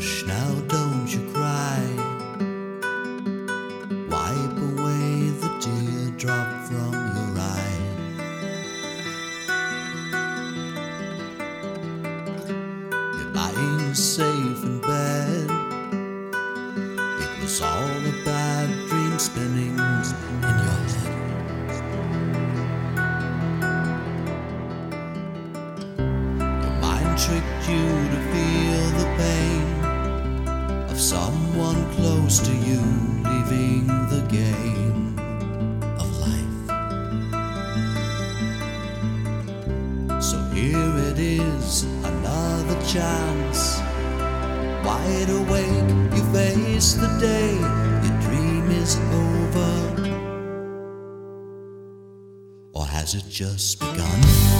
Hush now, don't you cry. Wipe away the teardrop from your eye. You're lying safe in bed. It was all a bad dream spinning in your head. Your mind tricked you to feel the pain of someone close to you leaving the game of life. So here it is, another chance. Wide awake, you face the day. Your dream is over, or has it just begun?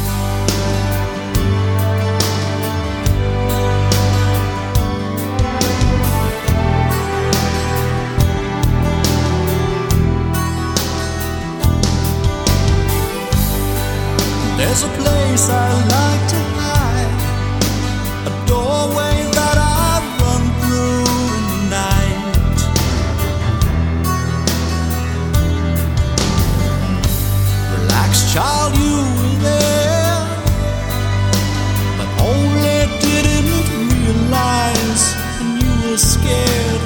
There's a place I like to hide, a doorway that I run through in the night. Relax, child, you were there, but only didn't realize when you were scared.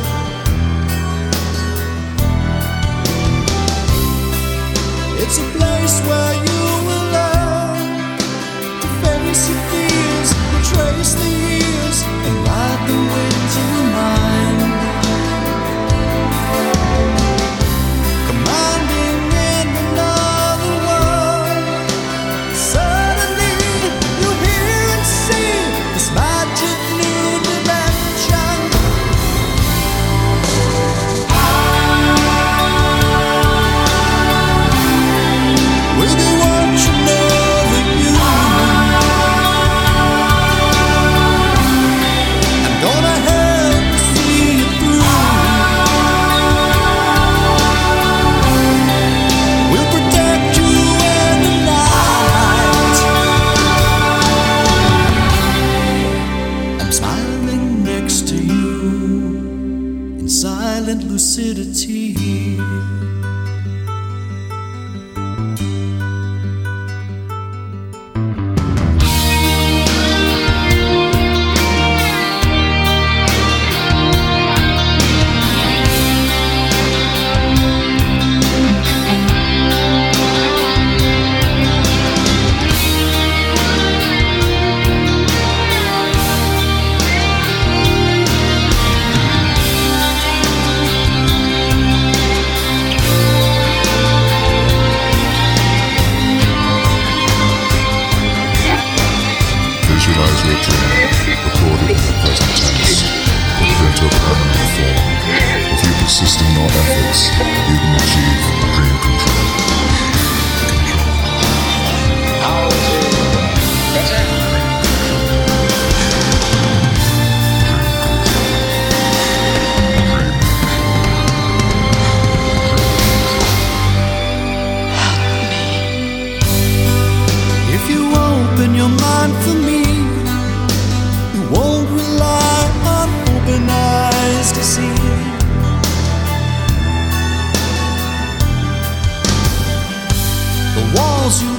It's a place where you will learn to face your fears, trace the years, and ride the winds of your mind. Commanding in another world, suddenly you hear and see this magic new dimension. We'll be watching over you. I'm gonna help you see it through. We'll protect you in the night. I'm smiling next to you in silent lucidity. Visualize your dream, recorded in the present tense, put it into a permanent form. If you persist in your efforts, you can achieve dream control. If you open your mind for me, you won't rely on open eyes to see. The walls you